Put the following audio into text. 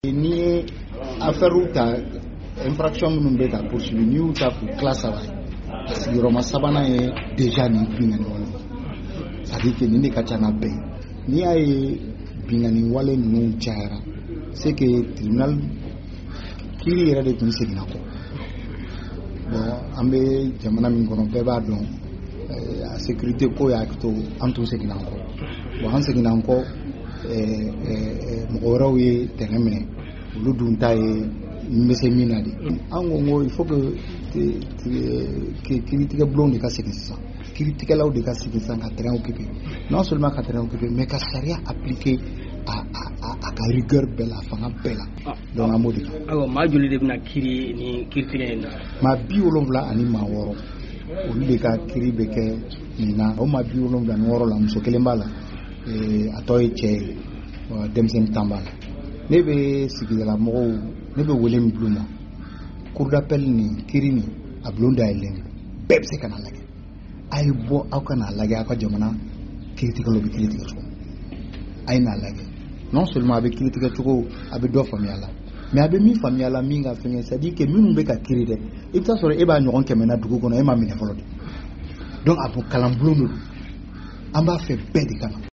Ni affaire ta infraction minnu bɛ ka poursuivre ni y'u ta k'u tila saba a sigiyɔrɔma sabanan ye déjà nin binganni wale c'est à dire que nin de ka ca n'a bɛɛ ye n'i y'a ye binganni wale ninnu cayara c'est que tribunal kiiri yɛrɛ de tun seginna kɔ bon an bɛ jamana min kɔnɔ bɛɛ b'a dɔn a sécurité ko y'a to an tun seginna kɔ bon an seginna kɔ mɔgɔ wɛrɛw ye terrain minɛ olu dun ta ye n bɛ se min na de an ko n ko il faut que kiiritigɛ bulon de ka segin sisan kiiritigɛlaw de ka segin sisan ka terrain occuper non seulement ka terrain occuper mais ka sariya appliquer a ka rigueur bɛɛ la fanga bɛɛ la donc an b'o de kɛ. Awɔ maa joli de bɛna kiiri ni kiiritigɛ in na. maa 70 ani maa 6 olu de ka kiiri bɛ kɛ nin na o maa 76 la muso kelen b'a la a tɔ ye cɛ ye denmisɛnnin tan b'a la ne bɛ sigidala mɔgɔw ne bɛ wele min bulon ma cour d'appel ni kiiri ni a bulon dayɛlɛn bɛɛ bɛ se ka n'a lajɛ a ye bɔ aw ka n'a lajɛ aw ka jamana kiiritigɛlaw bɛ kiiri tigɛ cogo a ye n'a lajɛ non seulement a bɛ kiiri tigɛ cogo a bɛ dɔ faamuya la mais a bɛ min faamuya la min ka fɛngɛ c'est à dire que minnu bɛ ka kiiri dɛ i bɛ taa sɔrɔ e b'a ɲɔgɔn kɛmɛ na dugu kɔnɔ e m'a minɛ fɔlɔ de donc a bɔ kalan bulon de don an b'a fɛ bɛɛ de ka na.